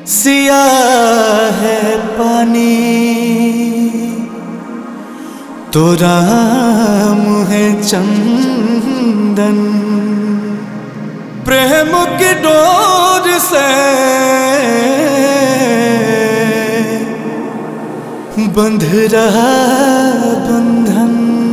सिया है पानी तो राम है चंदन, प्रेम की डोर से बंध रहा बंधन।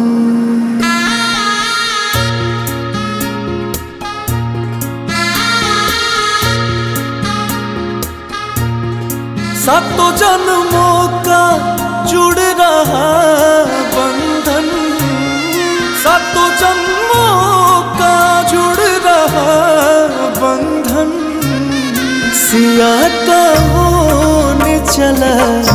सातों जन्मों का जुड़ रहा बंधन, सातों जन्मों का जुड़ रहा बंधन। सिया का होने चला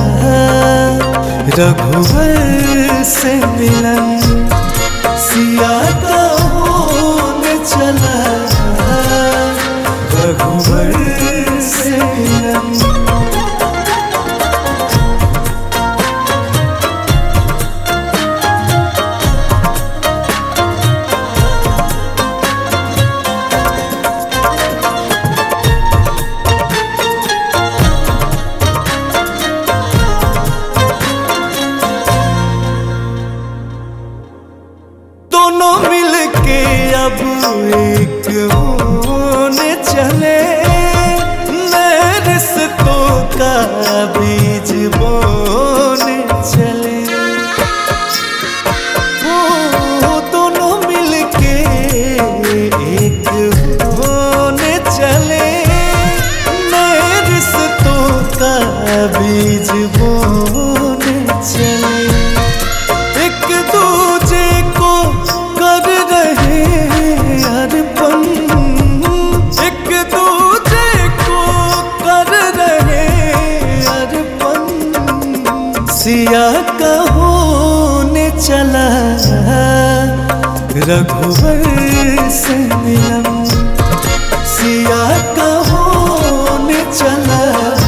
रघुवर से मिलन, सिया का होने चला रघुवर से मिलन। दोनों मिलके अब एक होने चले, नए रिश्तों का बीज बोने चले। वो दोनों मिलके एक होने चले, नए रिश्तों का बीज बोने चले। एक दूजे को कर रहे अर्पण, एक दूजे को कर रहे अर्पण। सिया का होने चला रघुवर से मिलन, सिया का होने चला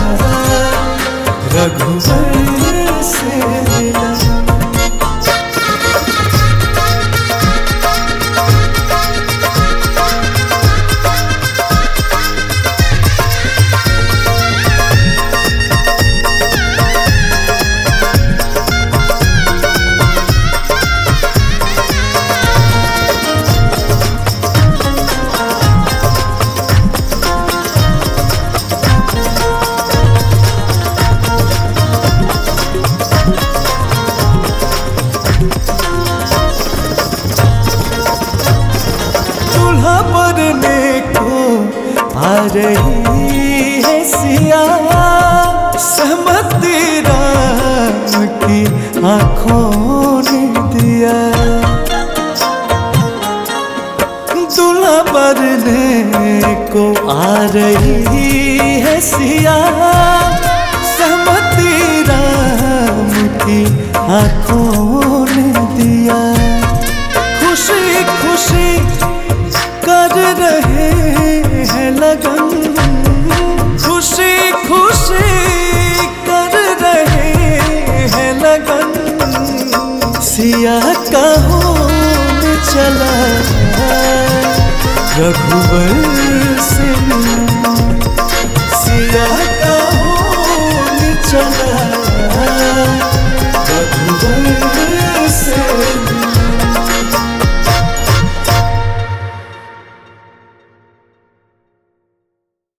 रघुवर से मिलन। भरने को आ रही है सिया, सहमति राम की आँखों ने दिया। दूल्हा भरने को आ रही है सिया, सहमति राम की आँखों ने दिया। खुशी खुशी कर रहे हैं लगन, खुशी खुशी कर रहे हैं लगन। सिया का होने चला रघुवर